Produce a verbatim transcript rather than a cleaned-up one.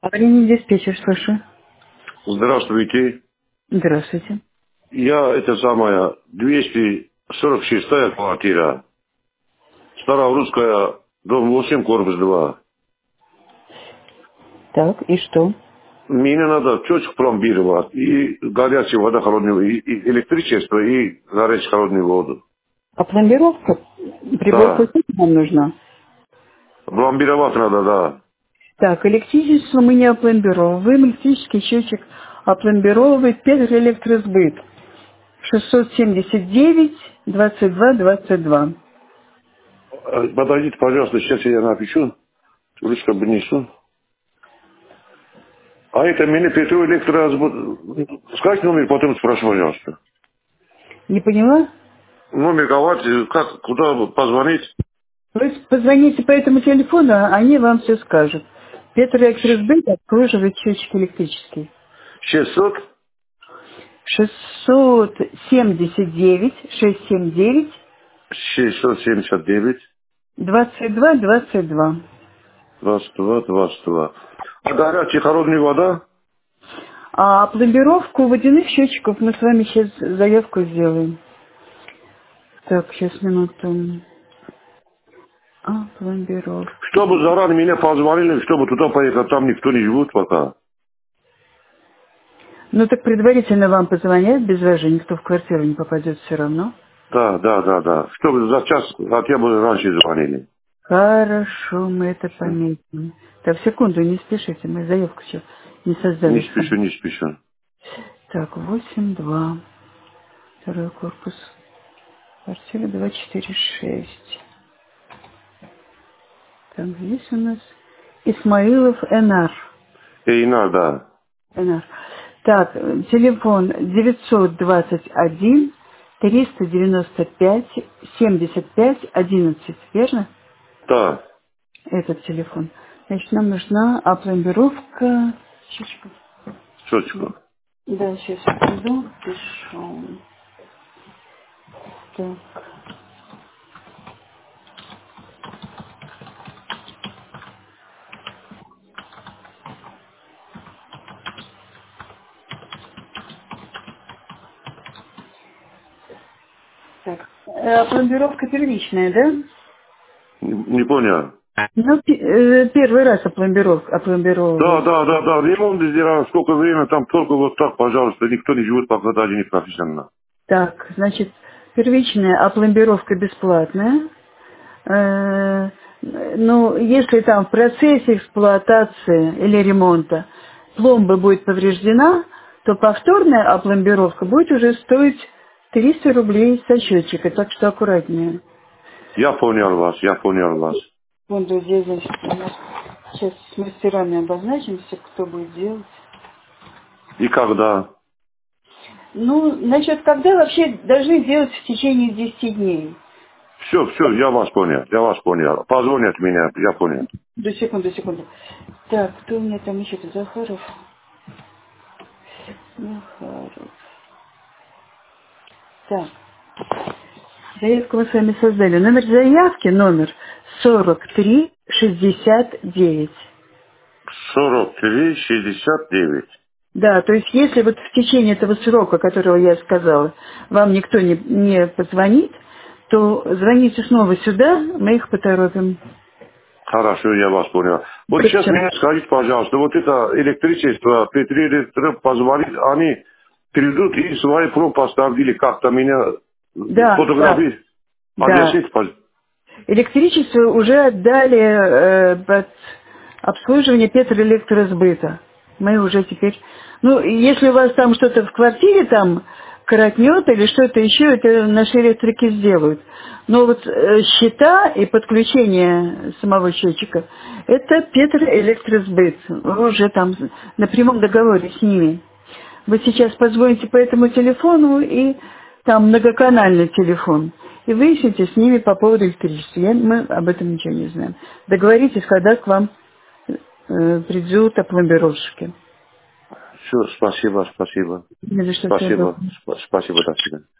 Аварийный диспетчер, слышу. Здравствуйте. Здравствуйте. Я, это самая, двести сорок шестая квартира. Старорусская, дом восемь, корпус два. Так, и что? Мне надо чётчик пломбировать. И горячая вода, холодную, и, и электричество, и горячую холодную воду. А пломбировка? Приборка Да. нам нужна. Пломбировать надо, да. Так, электричество мы не опломбировываем. Электрический счетчик опломбировывает Петр Электросбыт. шестьсот семьдесят девять двадцать два двадцать два. Э, Подойдите, пожалуйста, сейчас я напишу. Ручка принесу. А это меня Петру Электроразбор... Скажите номер, потом спрошу, пожалуйста. Не поняла? Номер говорите, как, куда позвонить? Вы позвоните по этому телефону, а они вам все скажут. Петр Электросбыт обслуживает счетчик электрический. шестьсот шестьсот семьдесят девять шестьсот семьдесят девять шестьсот семьдесят девять двадцать два двадцать два. двадцать два двадцать два. А горячая холодная вода? А пломбировку водяных счетчиков мы с вами сейчас заявку сделаем. Так, сейчас минуту. А, пломбировка. Чтобы заранее меня позвонили, чтобы туда поехать, там никто не живет пока. Ну так предварительно вам позвонят, без вас же никто в квартиру не попадет все равно. Да, да, да, да. Чтобы за час хотя бы раньше звонили. Хорошо, мы это Всё. пометим. Так, секунду, не спешите, мы заявку еще не Не создали с спешу, вами. не спешу. Так, восемь два. Второй корпус. Квартира два четыре шесть. Так, здесь у нас Исмаилов Н Р. И надо. Н Р. Так, э, телефон девятьсот двадцать один триста девяносто пять семьдесят пять одиннадцать, верно? Да, Этот телефон. Значит, нам нужна опломбировка. Щечка. четко. Да, сейчас секунду. Пишу. Так. Так. Э, Опломбировка первичная, да? Не, не понял. Ну, пе- э, первый раз опломбиров, Да, опломбировываем. да, да, да. Ремонт сделал, сколько времени, там только вот так, пожалуйста. Никто не живет пока даже не профессионально. Так, значит, первичная опломбировка бесплатная. Э, ну, если там в процессе эксплуатации или ремонта пломба будет повреждена, то повторная опломбировка будет уже стоить триста рублей со счетчика, так что аккуратнее. Я понял вас, я понял вас. Вон тут здесь, значит, у нас сейчас с мастерами обозначимся, кто будет делать. И когда? Ну, значит, когда вообще должны делать в течение десяти дней? Все, все, я вас понял, я вас понял. Позвонят меня, я понял. До секунды, секунду. Так, кто у меня там еще? Захаров. Захаров. Так, заявку мы с вами создали. Номер заявки, номер сорок три шестьдесят девять. сорок три шестьдесят девять. Да, то есть если вот в течение этого срока, которого я сказала, вам никто не, не позвонит, то звоните снова сюда, мы их поторопим. Хорошо, я вас понял. Вот сейчас Хорошо. мне скажите, пожалуйста, вот это электричество, Петре Электро позвонит, они придут и свои проб поставили как-то меня Да, да, фотографии. да. Объясните, пожалуйста. Электричество уже отдали э, под обслуживание Петроэлектросбыта. Мы уже теперь... Ну, если у вас там что-то в квартире там коротнет или что-то еще, это наши электрики сделают. Но вот э, счета и подключение самого счетчика, это Петроэлектросбыт. Вы уже там на прямом договоре с ними. Вы сейчас позвоните по этому телефону, и там многоканальный телефон, и выясните с ними по поводу электричества. Я- мы об этом ничего не знаем. Договоритесь, когда к вам э, придут опломбировщики. Все, спасибо, спасибо. Не за что, всего Спасибо, доброго. Сп- спасибо, до свидания.